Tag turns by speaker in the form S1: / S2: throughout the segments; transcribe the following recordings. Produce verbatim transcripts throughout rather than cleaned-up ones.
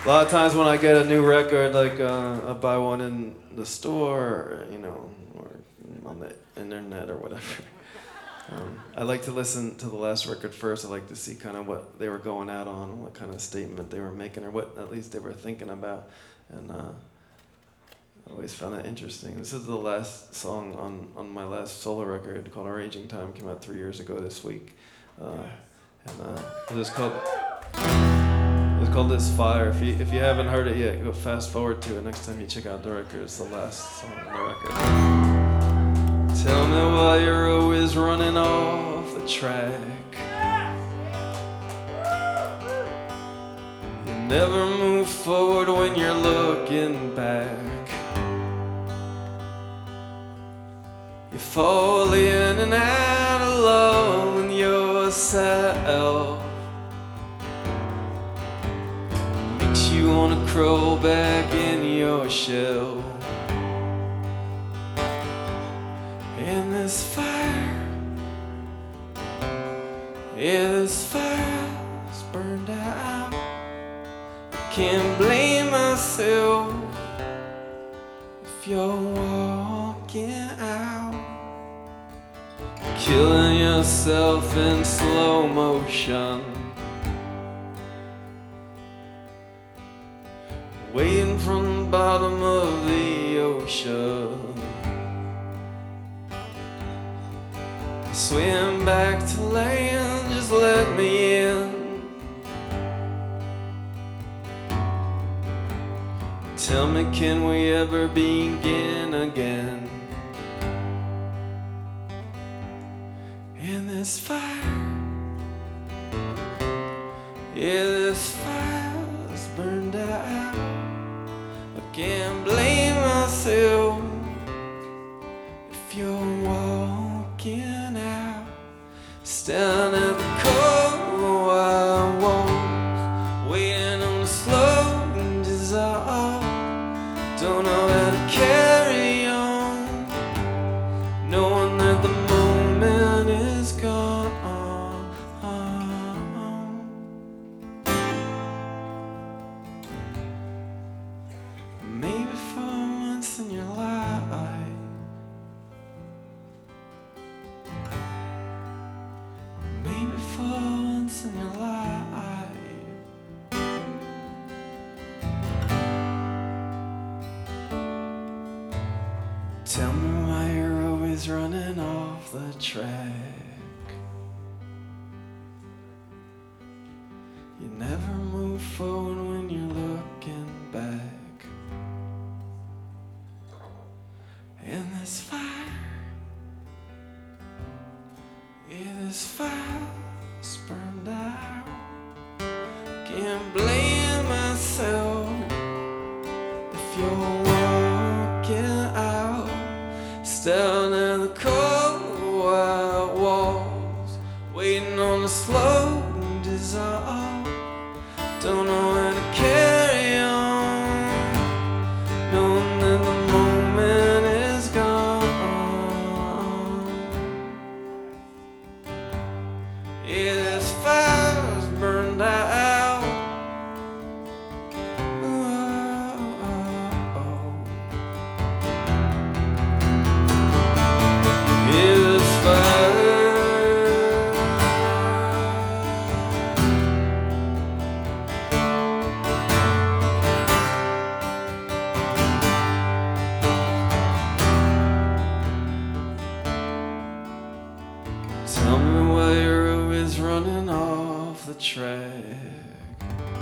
S1: A lot of times when I get a new record, like uh, I buy one in the store, or, you know, or on the internet or whatever. Um, I like to listen to the last record first. I like to see kind of what they were going out on, what kind of statement they were making, or what at least they were thinking about. And uh, I always found that interesting. This is the last song on, on my last solo record called Our Aging Time. Came out three years ago this week. Uh, and uh, it was called it was called This Fire. If you if you haven't heard it yet, go fast forward to it next time you check out the record. It's the last song on the record. Tell me why you're always running off the track. You never move forward when you're looking back. You fall in and out of love with yourself. Makes you wanna crawl back in your shell. In this fire, yeah, this fire's burned out. I can't blame myself if you're walking out, killing yourself in slow motion, waiting from the bottom of the ocean. Swim back to land, just let me in. Tell me, can we ever begin again? In this fire, yeah, this fire's burned out. I can't blame myself if you're walking out, staring at the cold white walls, waiting on the slow dissolve. Don't know how to carry on, knowing that the moment is gone. Maybe for once in your life, maybe for once in your life, tell me why you're always running off the track. You never move forward when you're looking back. In this fire, yeah, this fire's burned out. Can't blame myself if you're walking out, staring at the cold white walls, waiting on the slow dissolve. Don't know how to carry on, knowing that the moment is gone. Yeah, this fire's burned out. Oh, oh, oh. Yeah, this fire. Tell me why you're always running off the track.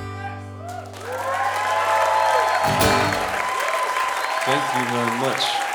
S1: Thank you very much.